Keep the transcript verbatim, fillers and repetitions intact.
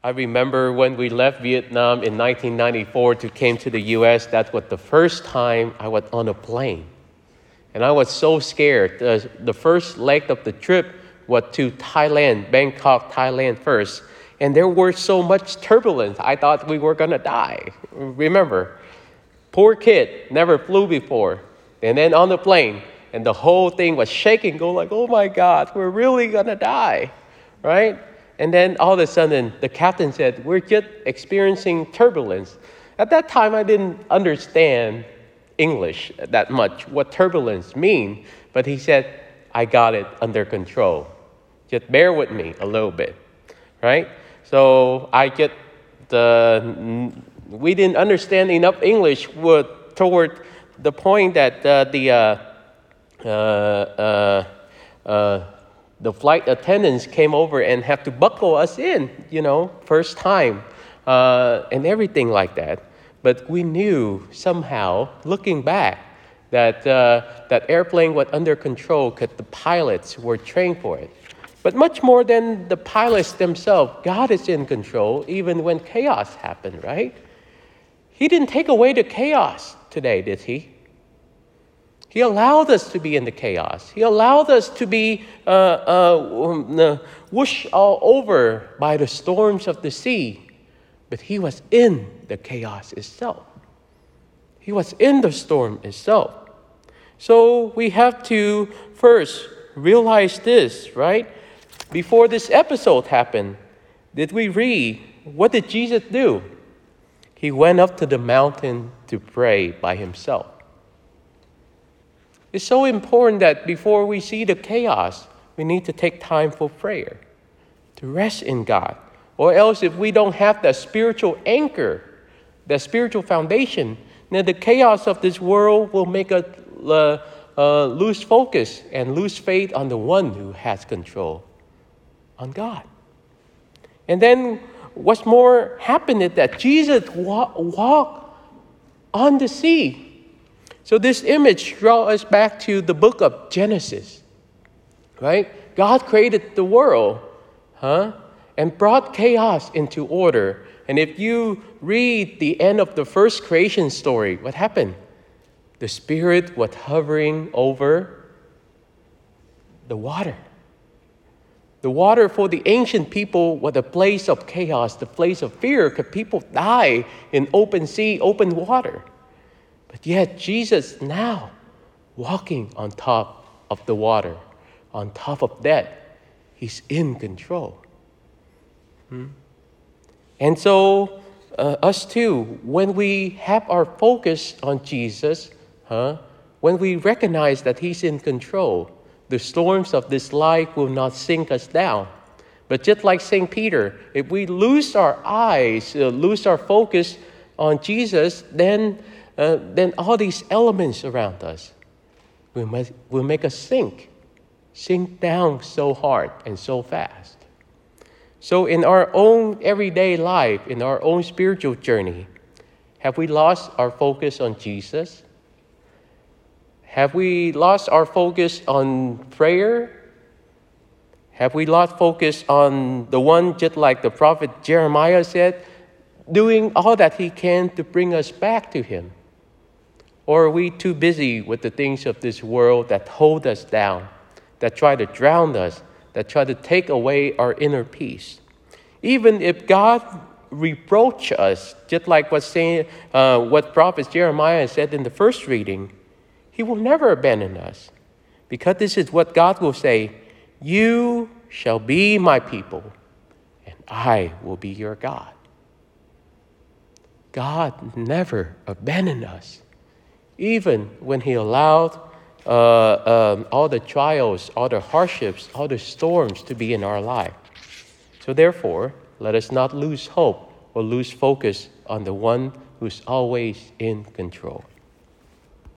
I remember when we left Vietnam in nineteen ninety-four to came to the U S, that was the first time I was on a plane. And I was so scared. The, the first leg of the trip was to Thailand, Bangkok, Thailand first. And there was so much turbulence, I thought we were going to die. Remember, poor kid, never flew before. And then on the plane, and the whole thing was shaking, going like, oh my God, we're really going to die, right? And then all of a sudden, the captain said, we're just experiencing turbulence. At that time, I didn't understand English that much, what turbulence mean. But he said, I got it under control. Just bear with me a little bit, right? So I get the, we didn't understand enough English toward the point that uh, the, uh, uh, uh, uh, the flight attendants came over and have to buckle us in, you know, first time, uh, and everything like that. But we knew somehow, looking back, that uh, that airplane was under control because the pilots were trained for it. But much more than the pilots themselves, God is in control even when chaos happened, right? He didn't take away the chaos today, did he? He allowed us to be in the chaos. He allowed us to be uh, uh, whooshed all over by the storms of the sea. But he was in the chaos itself. He was in the storm itself. So we have to first realize this, right? Before this episode happened, did we read, what did Jesus do? He went up to the mountain to pray by himself. It's so important that before we see the chaos, we need to take time for prayer, to rest in God. Or else if we don't have that spiritual anchor, that spiritual foundation, then the chaos of this world will make us uh, uh, lose focus and lose faith on the one who has control, on God. And then what's more happened is that Jesus wa- walked on the sea. So this image draws us back to the book of Genesis, right? God created the world, huh? And brought chaos into order. And if you read the end of the first creation story, what happened? The Spirit was hovering over the water. The water for the ancient people was a place of chaos, the place of fear, because people die in open sea, open water. But yet Jesus now walking on top of the water, on top of that, he's in control. Hmm? And so uh, us too, when we have our focus on Jesus, huh, when we recognize that he's in control, the storms of this life will not sink us down. But just like Saint Peter, if we lose our eyes, uh, lose our focus on Jesus, then uh, then all these elements around us will make, will make us sink, sink down so hard and so fast. So in our own everyday life, in our own spiritual journey, have we lost our focus on Jesus? Have we lost our focus on prayer? Have we lost focus on the one, just like the prophet Jeremiah said, doing all that he can to bring us back to him? Or are we too busy with the things of this world that hold us down, that try to drown us, that try to take away our inner peace? Even if God reproach us, just like what, saying, uh, what prophet Jeremiah said in the first reading, he will never abandon us. Because this is what God will say, you shall be my people, and I will be your God. God never abandoned us, even when he allowed uh, um, all the trials, all the hardships, all the storms to be in our life. So therefore, let us not lose hope or lose focus on the one who's always in control.